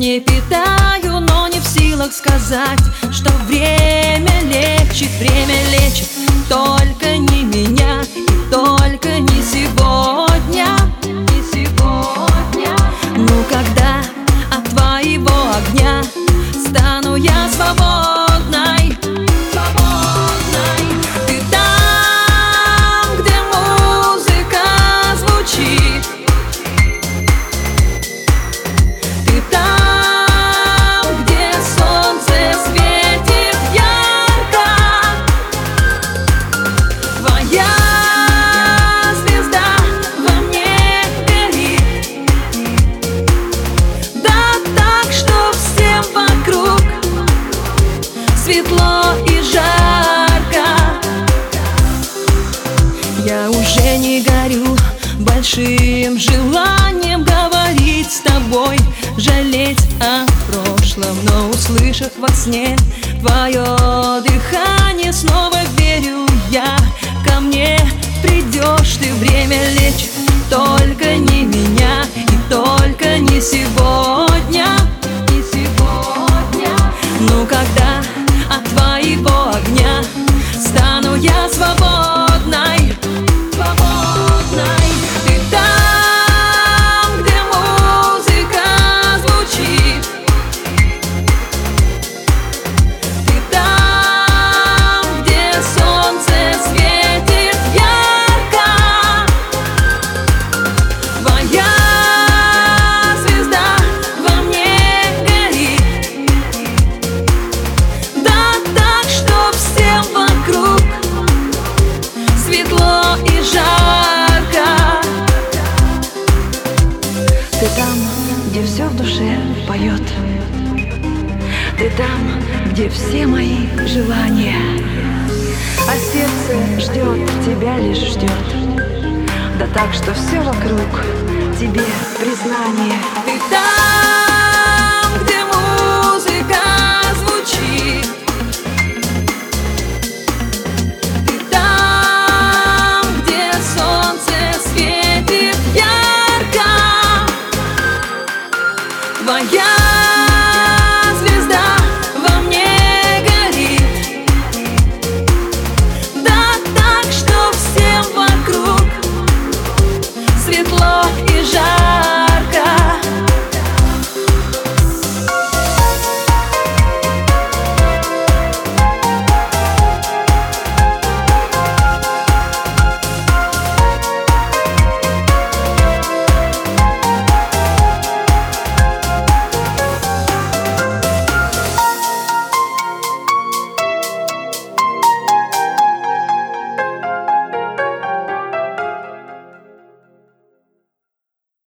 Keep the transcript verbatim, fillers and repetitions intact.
не питаю, но не в силах сказать, что время лечит, время лечит. Только не меня и только не сегодня, не сегодня. Ну когда от твоего огня стану я свободной, свободной. Ты там, где музыка звучит, ты там, где солнце светит ярко. Твоя звезда во мне горит, да так, что всем вокруг светло и жарко. Я уже не горю большим желанием говорить с тобой, жалеть о прошлом, но услышав во сне твое дыхание, снова верю я, ко мне придешь ты. Время лечит, только не меня и только не сегодня, не сегодня. Ну когда от твоего огня стану я свободной, свободной. Ты там, где музыка звучит, ты там, где солнце светит ярко. Твоя звезда во мне горит, да так, что всем вокруг светло и жарко. Ты там, где все в душе поет, ты там, где все мои желания, а сердце ждет, тебя лишь ждет, да так, что все вокруг тебе признание. Ты там,